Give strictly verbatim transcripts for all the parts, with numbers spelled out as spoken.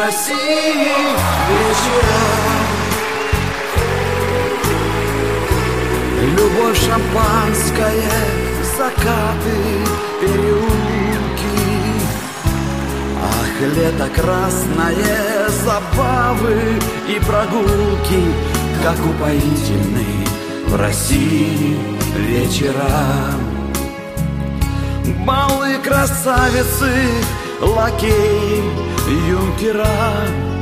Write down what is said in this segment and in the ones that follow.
России вечера. Любовь, шампанское, закаты, переулки. Ах, лето красное, забавы и прогулки, как упоительны в России вечера. Балы, красавицы, лакеи, юнкера,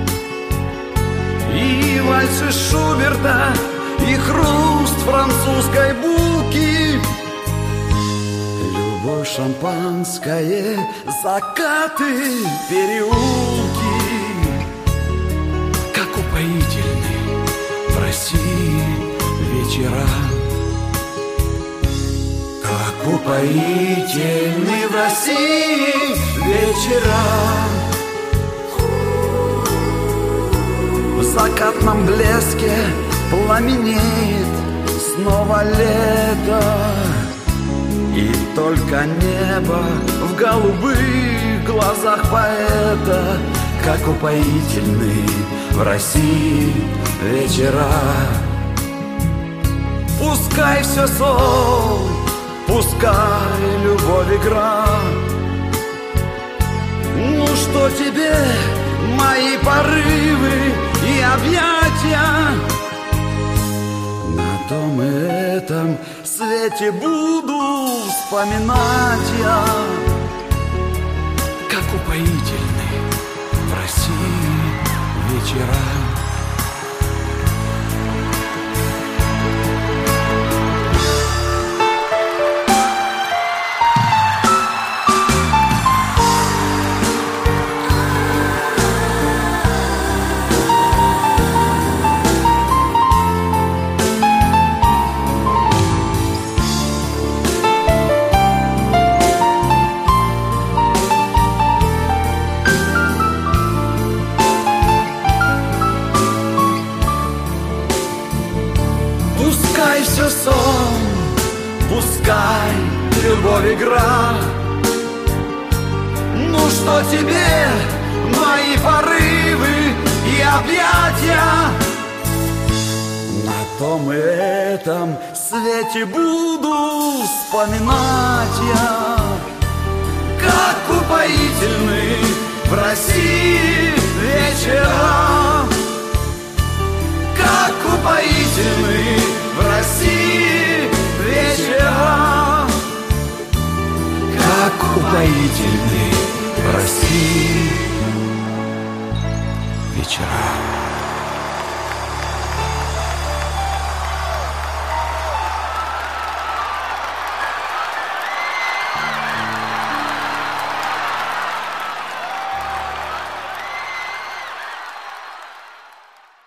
и вальсы Шуберта, и хруст французской булки. Любовь, шампанское, закаты, переулки, как упоительны в России вечера. Как упоительны в России вечера. В закатном блеске пламенеет снова лето, и только небо в голубых глазах поэта. Как упоительны в России вечера. Пускай все сон, пускай любовь игра. Ну что тебе мои порывы и объятия? На том и этом свете буду вспоминать я. Как упоительны в России вечера. Пускай все сон, пускай любовь игра. Ну что тебе мои порывы и объятия? На том и этом свете буду вспоминать я. Как упоительны в России вечера. Как упоительны в России вечера. Как упоительны в России вечера.